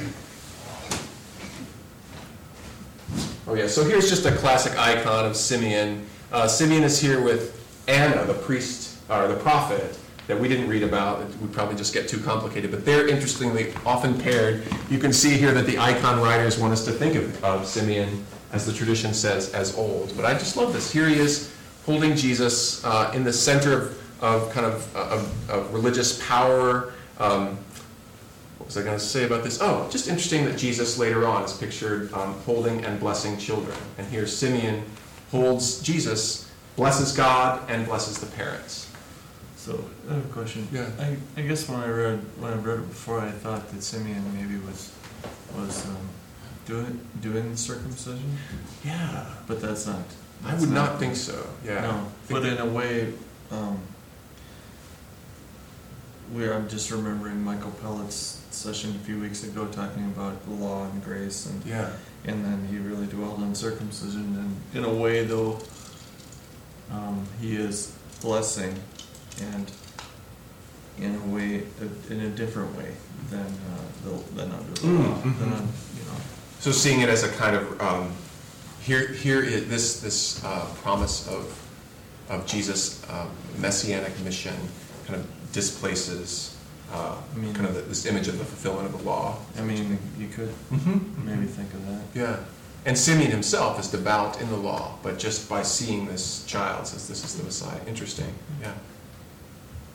Oh yeah, so here's just a classic icon of Simeon. Uh, Simeon is here with Anna, the priest, or the prophet, that we didn't read about. It would probably just get too complicated, but they're interestingly often paired. You can see here that the icon writers want us to think of, of Simeon, as the tradition says, as old. But I just love this. Here he is holding Jesus uh, in the center of, of kind of, uh, of, of religious power. Um, what was I going to say about this? Oh, just interesting that Jesus later on is pictured um, holding and blessing children. And here Simeon holds Jesus, blesses God, and blesses the parents. So I have a question. Yeah. I, I guess when I read when I read it before, I thought that Simeon maybe was was um, doing doing the circumcision. Yeah, but that's not. I That's would not think so. Yeah. No, but in a way, um, where I'm just remembering Michael Pellet's session a few weeks ago talking about the law and grace, and yeah, and then he really dwelled on circumcision, and in a way, though, um, he is blessing, and in a way, in a different way than uh, the, than under the Mm, law, mm-hmm. than un, you know. So seeing it as a kind of um, here, here is this this uh, promise of of Jesus' um, messianic mission kind of displaces uh, I mean, kind of the, this image of the fulfillment of the law. I mean, you could Mm-hmm. maybe think of that. Yeah, and Simeon himself is devout in the law, but just by seeing this child says this is the Messiah. Interesting. Yeah.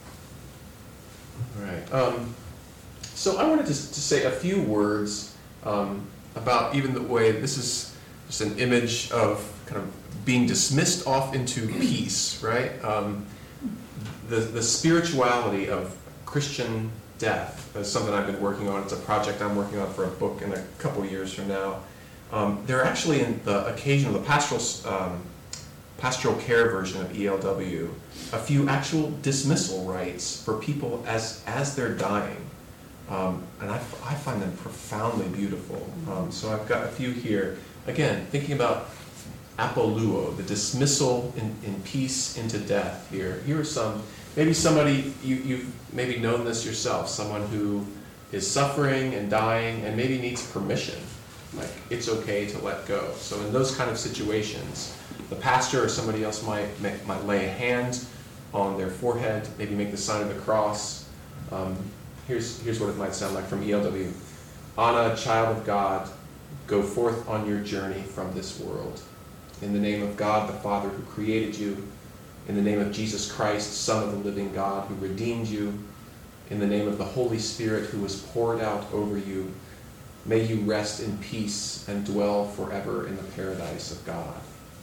Right. Um, so I wanted to, to say a few words um, about even the way this is just an image of kind of being dismissed off into peace, right? Um, the, the spirituality of Christian death is something I've been working on. It's a project I'm working on for a book in a couple years from now. Um, there are actually in the occasion of the pastoral, um, pastoral care version of E L W, a few actual dismissal rites for people as, as they're dying. Um, and I, I find them profoundly beautiful. Um, so I've got a few here. Again, thinking about apoluo, the dismissal in, in peace into death here. Here are some, maybe somebody, you, you've maybe known this yourself, someone who is suffering and dying and maybe needs permission. Like, it's okay to let go. So in those kind of situations, the pastor or somebody else might, might, might lay a hand on their forehead, maybe make the sign of the cross. Um, here's, here's what it might sound like from E L W. Anna, child of God, go forth on your journey from this world. In the name of God, the Father who created you, in the name of Jesus Christ, Son of the living God, who redeemed you, in the name of the Holy Spirit who was poured out over you, may you rest in peace and dwell forever in the paradise of God.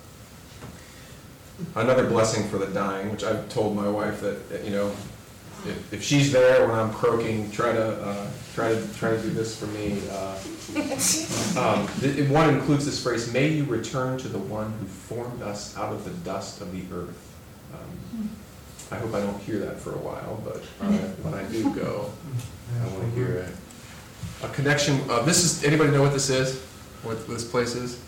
Another blessing for the dying, which I've told my wife that, you know, if, if she's there when I'm croaking, try to uh, try to try to do this for me. Uh, um, it, one includes this phrase: "May you return to the one who formed us out of the dust of the earth." Um, I hope I don't hear that for a while, but uh, when I do go, I want to hear it. A connection. Uh, this is. Anybody know what this is? What this place is?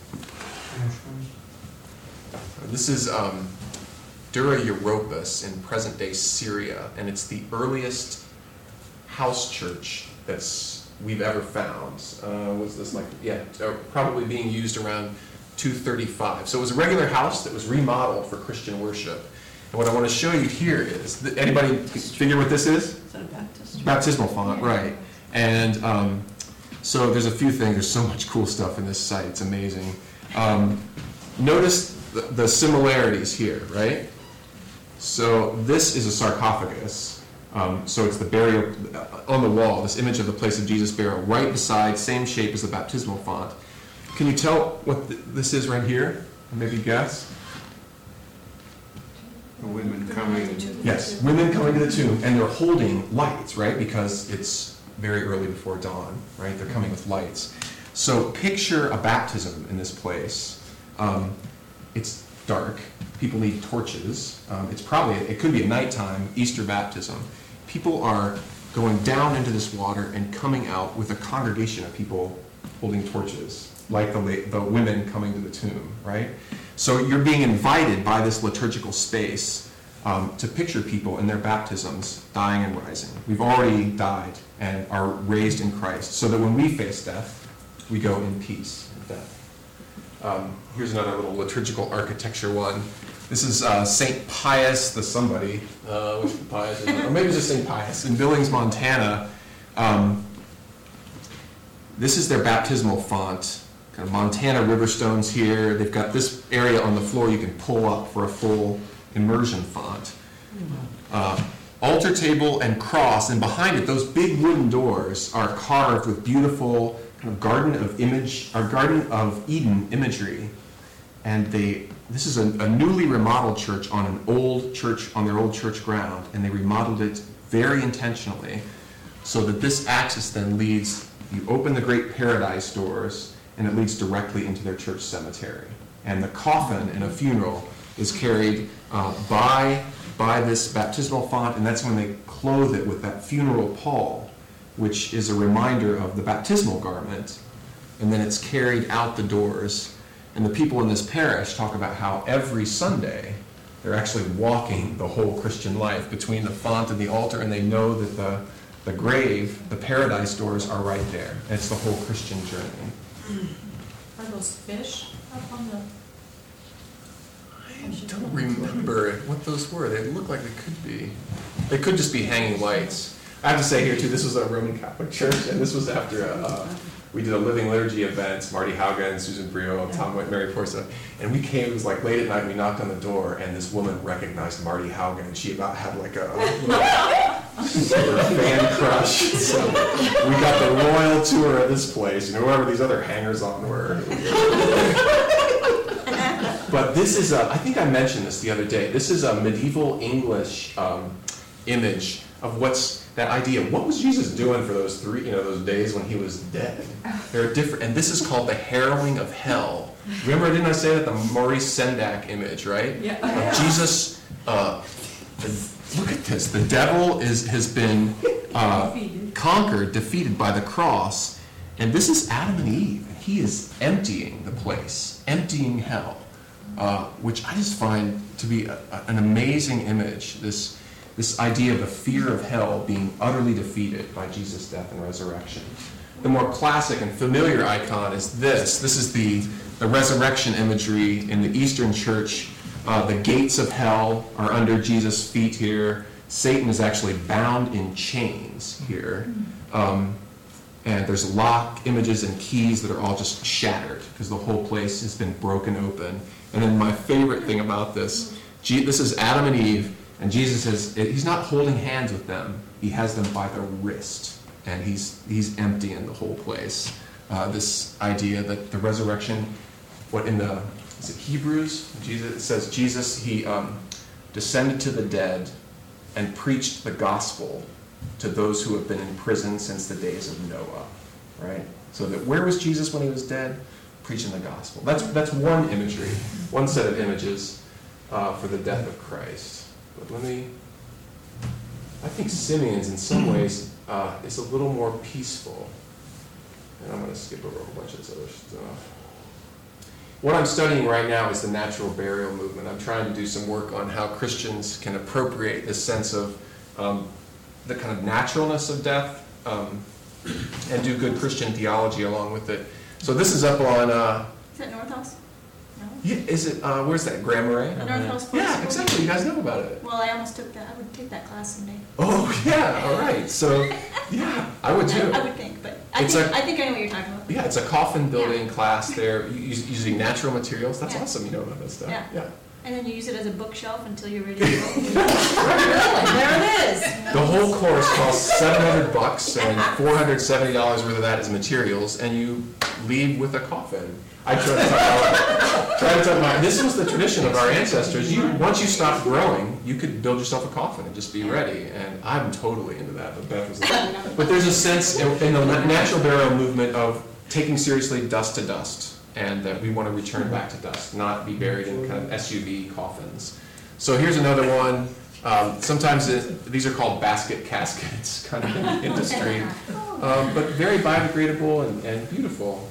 This is um, Dura Europos in present-day Syria, and it's the earliest house church that's we've ever found. Uh, was this like, yeah, uh, probably being used around two thirty-five. So it was a regular house that was remodeled for Christian worship. And what I want to show you here is, th- anybody figure what this is? Is that a baptistry? Baptismal font, right. And um, so there's a few things. There's so much cool stuff in this site. It's amazing. Um, notice the, the similarities here, right? So this is a sarcophagus. Um, so it's the burial on the wall, this image of the place of Jesus' burial, right beside, same shape as the baptismal font. Can you tell what th- this is right here? Maybe guess? The women coming. Yes, women coming to the tomb, and they're holding lights, right? Because it's very early before dawn, right? They're coming with lights. So picture a baptism in this place. Um, it's dark. People need torches. Um, it's probably, it could be a nighttime Easter baptism. People are going down into this water and coming out with a congregation of people holding torches, like the, the women coming to the tomb, right? So you're being invited by this liturgical space um, to picture people in their baptisms, dying and rising. We've already died and are raised in Christ, so that when we face death, we go in peace and death. Um, here's another little liturgical architecture one. This is uh, Saint Pius the somebody, uh, which Pius is, or maybe it's just Saint Pius, in Billings, Montana. Um, this is their baptismal font. Kind of Montana river stones here. They've got this area on the floor you can pull up for a full immersion font. Uh, altar table and cross, and behind it, those big wooden doors are carved with beautiful kind of Garden of Image, or Garden of Eden imagery. And they, this is a, a newly remodeled church on an old church, on their old church ground, and they remodeled it very intentionally so that this axis then leads, you open the great paradise doors, and it leads directly into their church cemetery. And the coffin in a funeral is carried uh, by, by this baptismal font, and that's when they clothe it with that funeral pall, which is a reminder of the baptismal garment, and then it's carried out the doors. And the people in this parish talk about how every Sunday they're actually walking the whole Christian life between the font and the altar, and they know that the, the grave, the paradise doors are right there. And it's the whole Christian journey. Are those fish up on the? I don't remember what those were. They look like they could be. They could just be hanging lights. I have to say here too, this was a Roman Catholic church, and this was after a, uh, we did a Living Liturgy event, Marty Haugen, Susan Brio, Tom White, Mary Porza, and we came, it was like late at night, and we knocked on the door, and this woman recognized Marty Haugen, and she about had like a, super fan crush. So we got the royal tour of this place, and whoever these other hangers-on were. But this is a, I think I mentioned this the other day, this is a medieval English um, image of what's, that idea, what was Jesus doing for those three, you know, those days when he was dead? There are different, and this is called the harrowing of hell. Remember, didn't I say that, the Maurice Sendak image, right? Yeah. Of Jesus, uh, look at this, the devil is, has been uh, conquered, defeated by the cross, and this is Adam and Eve. He is emptying the place, emptying hell. Uh, which I just find to be a, a, an amazing image, this, this idea of the fear of hell being utterly defeated by Jesus' death and resurrection. The more classic and familiar icon is this. This is the, the resurrection imagery in the Eastern Church. Uh, the gates of hell are under Jesus' feet here. Satan is actually bound in chains here. Um, and there's lock images and keys that are all just shattered because the whole place has been broken open. And then my favorite thing about this, this is Adam and Eve, and Jesus is, he's not holding hands with them. He has them by the wrist, and he's he's emptying the whole place. Uh, this idea that the resurrection, what in the, is it Hebrews? Jesus, it says Jesus, he um, descended to the dead and preached the gospel to those who have been in prison since the days of Noah, right? So that where was Jesus when he was dead? Preaching the gospel. That's that's one imagery, one set of images uh, for the death of Christ. But let me, I think Simeon's in some ways uh, is a little more peaceful. And I'm going to skip over a whole bunch of this other stuff. What I'm studying right now is the natural burial movement. I'm trying to do some work on how Christians can appropriate this sense of um, the kind of naturalness of death um, and do good Christian theology along with it. So this is up on, uh, Is that North House? No. yeah, is it, uh, where's that, Grand Marais? The North House Public Yeah, School? exactly, you guys know about it. Well, I almost took that, I would take that class someday. Oh, yeah, all right, so, yeah, I would too. I, I would think, but I It's think, a- I think I know what you're talking about. Yeah, it's a coffin building class there, u- using natural materials, that's Yeah. awesome, you know about that stuff. Yeah. Yeah. And then you use it as a bookshelf until you're ready to go. There it is. The whole course costs seven hundred bucks, and four hundred seventy dollars worth of that is materials, and you leave with a coffin. I try to talk about, try to talk about, this was the tradition of our ancestors. You, once you stopped growing, you could build yourself a coffin and just be ready, and I'm totally into that, but Beth was like, but there's a sense in, in the natural burial movement of taking seriously dust to dust, and that we want to return back to dust, not be buried in kind of S U V coffins. So here's another one. Um, sometimes it, these are called basket caskets, kind of in the industry, um, but very biodegradable and, and beautiful.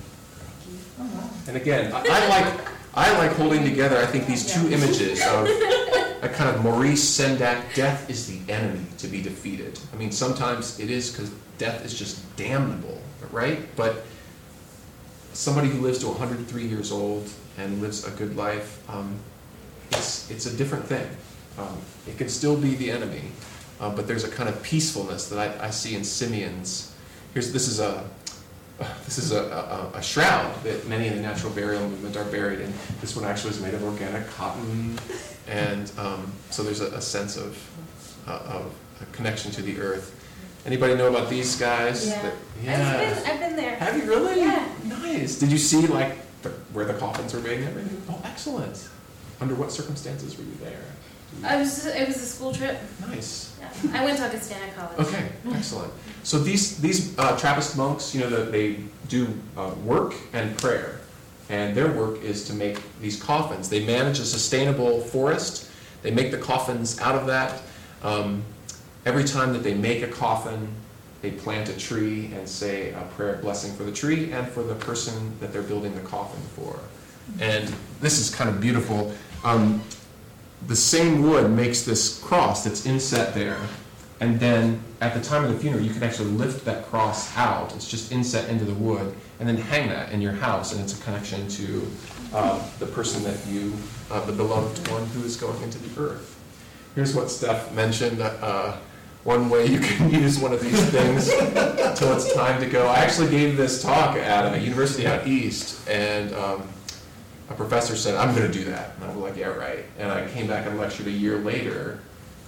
And again, I, I like I like holding together, I think, these two images of a kind of Maurice Sendak, death is the enemy to be defeated. I mean, sometimes it is because death is just damnable, right? But somebody who lives to one hundred three years old and lives a good life, um, it's, it's a different thing. Um, it can still be the enemy, uh, but there's a kind of peacefulness that I, I see in Simeon's. Here's, this is a This is a, a, a shroud that many in the natural burial movement are buried in. This one actually is made of organic cotton, and um, so there's a, a sense of, uh, of a connection to the earth. Anybody know about these guys? Yeah. That, I've, yeah. been, I've been there. Have you really? Yeah. Nice. Did you see like the, where the coffins were made and everything? Oh, excellent. Under what circumstances were you there? I was. It was a school trip. Nice. Yeah. I went to Augustana College. Okay, excellent. So these these uh, Trappist monks, you know, that they do uh, work and prayer, and their work is to make these coffins. They manage a sustainable forest. They make the coffins out of that. Um, every time that they make a coffin, they plant a tree and say a prayer of blessing for the tree and for the person that they're building the coffin for. And this is kind of beautiful. Um, the same wood makes this cross that's inset there. And then at the time of the funeral, you can actually lift that cross out. It's just inset into the wood, and then hang that in your house, and it's a connection to uh, the person that you, uh, the beloved one who is going into the earth. Here's what Steph mentioned. Uh, one way you can use one of these things until it's time to go. I actually gave this talk at a university out east, and um, a professor said, I'm going to do that. And I was like, yeah, right. And I came back and lectured a year later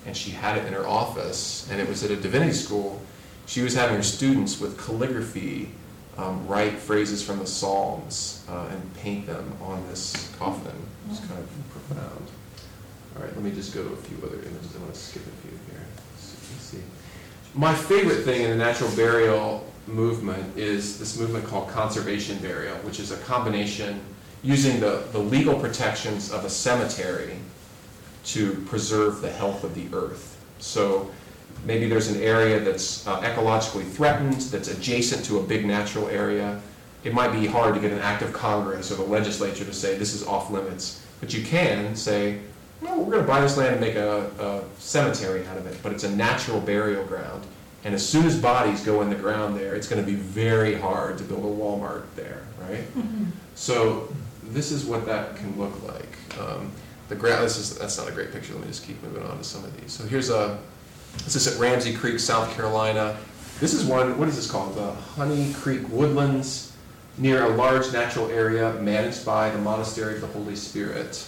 and she had it in her office, and it was at a divinity school. She was having her students with calligraphy um, write phrases from the Psalms uh, and paint them on this coffin. It was kind of profound. All right, let me just go to a few other images. I'm going to skip a few here. Let's see. My favorite thing in the natural burial movement is this movement called conservation burial, which is a combination using the, the legal protections of a cemetery to preserve the health of the earth. So maybe there's an area that's uh, ecologically threatened, that's adjacent to a big natural area. It might be hard to get an act of Congress or the legislature to say this is off limits, but you can say, well, we're going to buy this land and make a, a cemetery out of it, but it's a natural burial ground. And as soon as bodies go in the ground there, it's going to be very hard to build a Walmart there, right? Mm-hmm. So this is what that can look like. Um, the ground. This is that's not a great picture. Let me just keep moving on to some of these. So here's a. This is at Ramsey Creek, South Carolina. This is one. What is this called? The Honey Creek Woodlands, near a large natural area managed by the Monastery of the Holy Spirit.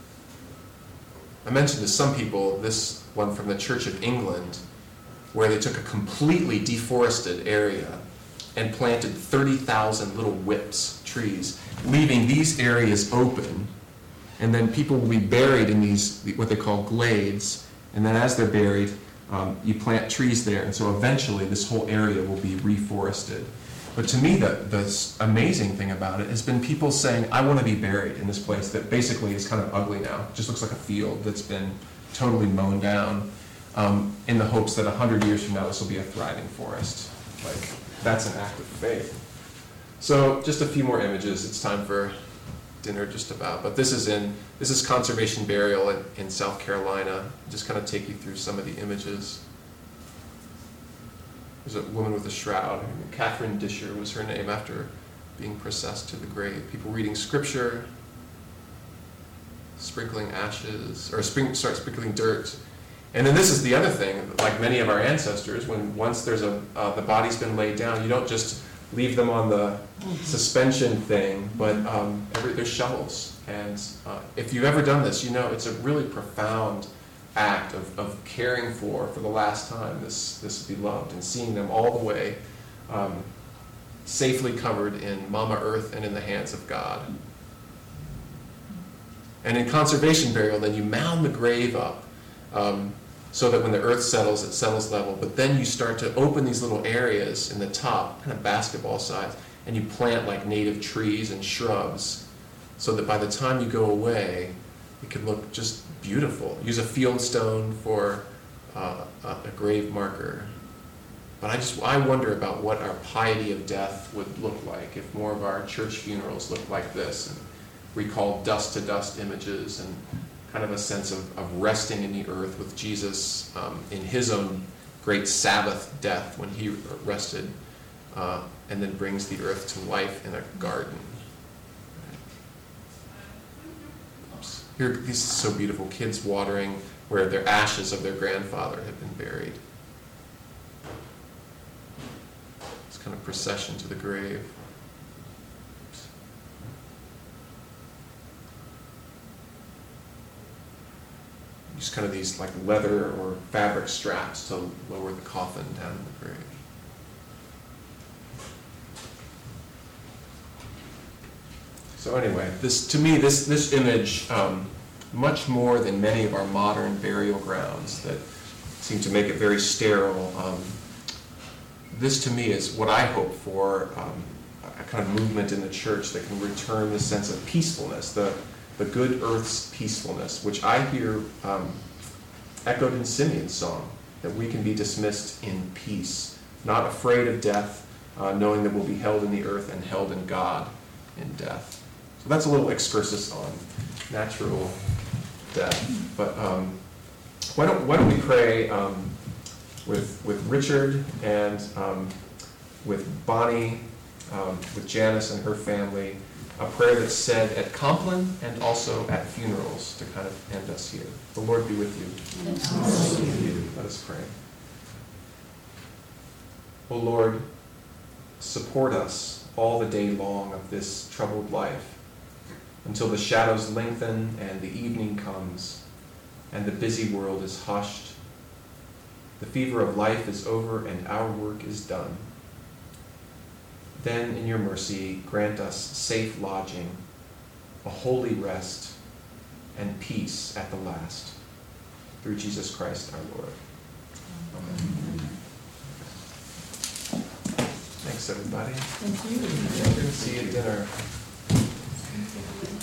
I mentioned to some people this one from the Church of England, where they took a completely deforested area and planted thirty thousand little whips, trees, leaving these areas open, and then people will be buried in these, what they call glades, and then as they're buried, um, you plant trees there, and so eventually this whole area will be reforested. But to me, the, the amazing thing about it has been people saying, I want to be buried in this place that basically is kind of ugly now. It just looks like a field that's been totally mown down, um, in the hopes that a hundred years from now this will be a thriving forest. Like, that's an act of faith. So just a few more images. It's time for dinner just about. But this is in this is conservation burial in, in South Carolina. Just kind of take you through some of the images. There's a woman with a shroud. Catherine Disher was her name after being processed to the grave. People reading scripture, sprinkling ashes, or spring, start sprinkling dirt. And then this is the other thing, like many of our ancestors, when once there's a uh, the body's been laid down, you don't just leave them on the suspension thing, but um, every, there's shovels. And uh, if you've ever done this, you know it's a really profound act of, of caring for, for the last time, this, this beloved, and seeing them all the way um, safely covered in Mama Earth and in the hands of God. And in conservation burial, then you mound the grave up um, so that when the earth settles, it settles level. But then you start to open these little areas in the top, kind of basketball size, and you plant like native trees and shrubs so that by the time you go away, it could look just beautiful. Use a field stone for uh, a, a grave marker. But I just, I wonder about what our piety of death would look like if more of our church funerals looked like this and recall dust-to-dust images and kind of a sense of, of resting in the earth with Jesus um, in his own great Sabbath death when he rested uh, and then brings the earth to life in a garden. Oops. Here, this is so beautiful. Kids watering where their ashes of their grandfather have been buried. It's kind of procession to the grave. Just kind of these like leather or fabric straps to lower the coffin down in the grave. So anyway, this to me, this this image, um, much more than many of our modern burial grounds that seem to make it very sterile. Um, this to me is what I hope for, um, a kind of movement in the church that can return the sense of peacefulness, the the good earth's peacefulness, which I hear um, echoed in Simeon's song, that we can be dismissed in peace, not afraid of death, uh, knowing that we'll be held in the earth and held in God in death. So that's a little excursus on natural death. But um, why don't why don't we pray um, with with Richard and um, with Bonnie, um, with Janice and her family, a prayer that's said at Compline and also at funerals to kind of end us here. The Lord be with you. Yes. Let us pray. O Lord, support us all the day long of this troubled life, until the shadows lengthen and the evening comes, and the busy world is hushed, The fever of life is over and our work is done. Then in your mercy grant us safe lodging, a holy rest, and peace at the last. Through Jesus Christ our Lord. Amen. Thanks, everybody. Thank you. See you at dinner.